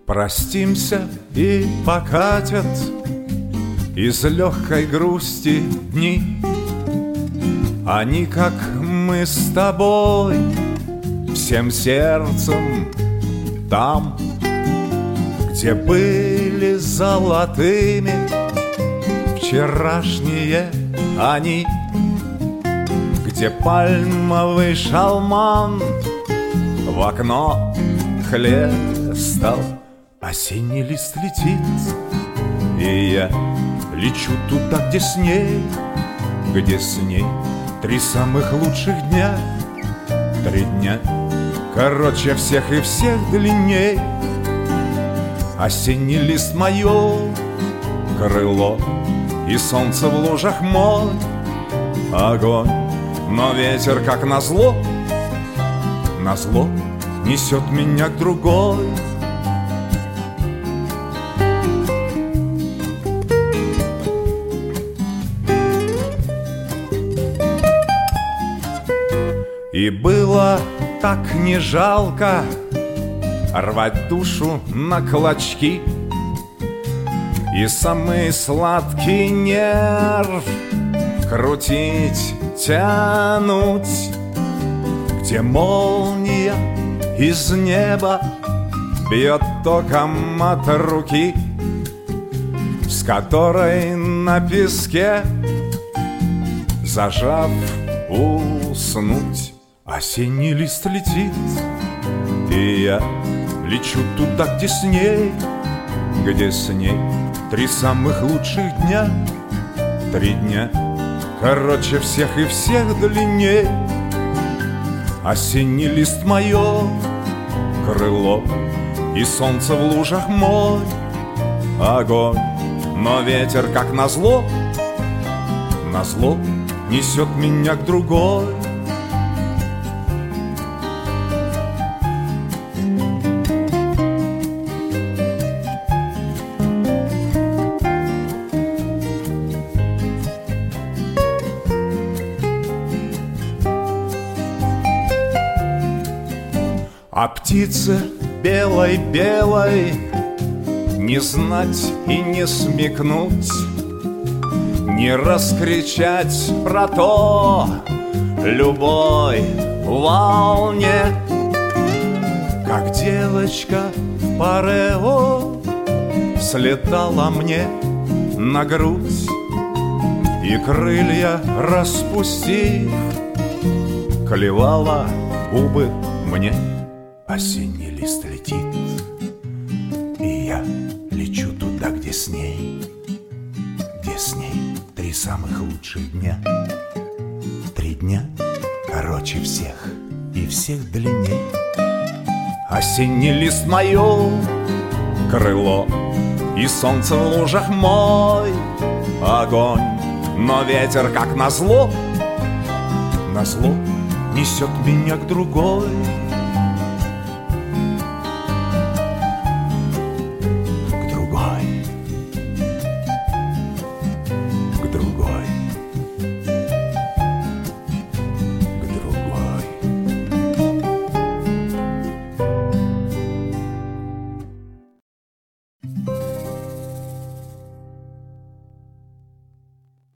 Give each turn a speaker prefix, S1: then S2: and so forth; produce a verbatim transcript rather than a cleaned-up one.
S1: Простимся и покатят из легкой грусти дни. Они, как мы с тобой, всем сердцем там, где были золотыми вчерашние они, где пальмовый шалман в окно хлестал. Осенний лист летит, и я лечу туда, где с ней, где с ней три самых лучших дня. Три дня короче всех и всех длинней. Осенний лист мое крыло, и солнце в лужах мой огонь. Но ветер, как назло, назло несет меня к другой. И было так не жалко рвать душу на клочки, и самый сладкий нерв крутить, тянуть, где молния из неба бьет током от руки, с которой на песке, зажав, уснуть. Осенний лист летит, и я лечу туда, где с ней, где с ней три самых лучших дня. Три дня короче всех и всех длинней. Осенний лист мое крыло, и солнце в лужах мой огонь. Но ветер, как назло, назло несет меня к другой. А птице белой-белой не знать и не смекнуть, не раскричать про то любой волне, как девочка в парео слетала мне на грудь и, крылья распустив, клевала губы мне. Осенний лист летит, и я лечу туда, где с ней, где с ней три самых лучших дня. Три дня короче всех и всех длинней. Осенний лист мое крыло, и солнце в лужах мой огонь. Но ветер, как назло, назло несет меня к другой.